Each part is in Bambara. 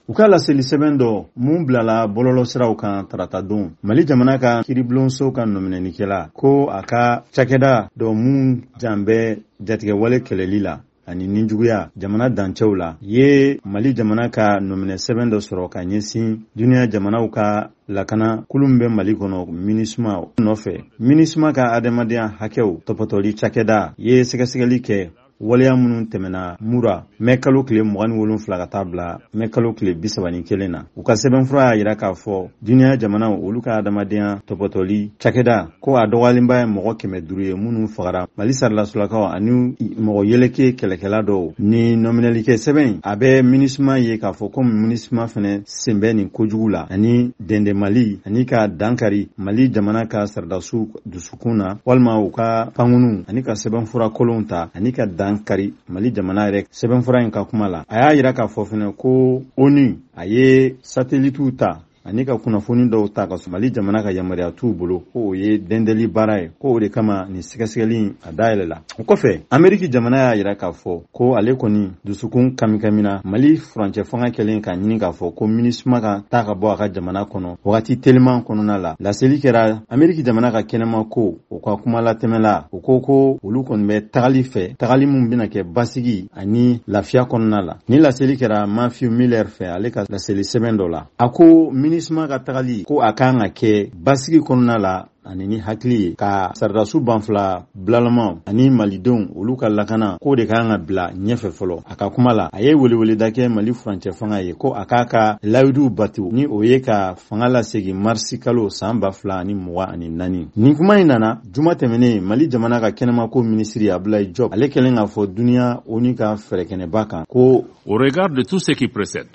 U ka laseli sɛbɛn dɔ mun bilala bɔlɔlɔ siraw kan tarata don Mali jamana ka kiribulonso ka nɔminɛnikɛla ko a ka cakɛda dɔ mun janbɛ jatigɛwale kɛlɛli la ani ninjuguya jamana dancɛw la ye Mali jamana ka nɔminɛ sɛbɛn dɔ sɔrɔ ka ɲɛsin duniya jamanaw ka lakana kulun bɛ Mali kɔnɔ MINUSMA nɔfɛ. MINUSMA ka adamadenya hakɛw tɔpɔtɔli cakɛda ye sɛgɛsɛgɛli kɛ waleya minnu tɛmɛna mura mɛ kalo tile 27 ka taa bila mɛ kalo tile 31 na. U ka sɛbɛnfura y'a yira k'a fɔ duniya jamanaw olu ka adamadenya tɔpɔtɔli cakɛda ko a dɔgɔyalenba ye mɔgɔ 500 ye minnu fagara Mali sarilasolakaw ani mɔgɔ yeleke kɛlɛkɛla dɔw. Ni nɔminɛlikɛ sɛbɛn a bɛ MINUSMA ye k'a fɔ ko MINUSMA fɛnɛ sen bɛ nin kojugu la ani dɛndɛ Mali ani ka dankari Mali jamana ka sardasu dusukun na walima u ka pangunu ani ka sɛbɛnfura kolonw ta ani ka dankari Mali jamana yɛrɛ sɛbɛnfura in ka kuma la. A y'a yira k'a fɔ fɛnɛ ko ONU a ye satellitiw ta ani ka kunnafoni dɔw ta ka Mali jamana ka yamaruya t'u bolo ko o ye dɛndɛli baara ye ko o de kama ni sɛgɛsɛgɛli a dayɛlɛla. O kɔfɛ Ameriki jamana y'a yira k'a fɔ ko ale kɔni dusukun kamikamina Mali furancɛ fanga kɛlen ka ɲini k'a fɔ ko MINUSMA ka taa ka bɔ a ka jamana kɔnɔ wagati teliman kɔnɔna la. Laseli kɛra Ameriki jamana ka kɛnɛma ko o ka kuma latɛmɛla o ko olu kɔni bɛ tagali fɛ tagali mun bɛna kɛ basigi ani lafiya kɔnɔna la. Ni laseli kɛra Matthew Miller fɛ ale ka laseli sɛbɛn dɔ la a ko MINUSMA ka tagali ko a kan ka kɛ basigi kɔnɔna la ani ni hakili ye ka sardasu banfila bilalamaw ani malidenw olu ka lakana ko de kan ka bila ɲɛfɛ fɔlɔ. A ka kuma la a ye weleweleda kɛ Mali furancɛ fanga ye ko a k'a ka layiduw batu ni o ye ka fanga lasegi marisi kalo san 2024. Nin kuma in nana juma tɛmɛnen Mali jamana ka kɛnɛma ko minisiri Abdoulaye Diop ale kɛlen k'a fɔ duniya ONU ka fɛrɛkɛnɛba kan ko au regard de tout ce qui précède,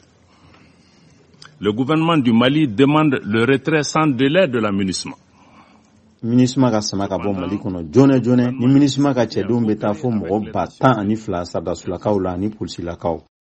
le gouvernement du Mali demande le retrait sans délai de la MINUSMA. MINUSMA ka sama ka bɔ Mali kɔnɔ jɔnɛ jɔnɛ ni MINUSMA ka cɛdenw bɛ taa fo mɔgɔ 102 sardasulakaw la ani polisilakaw.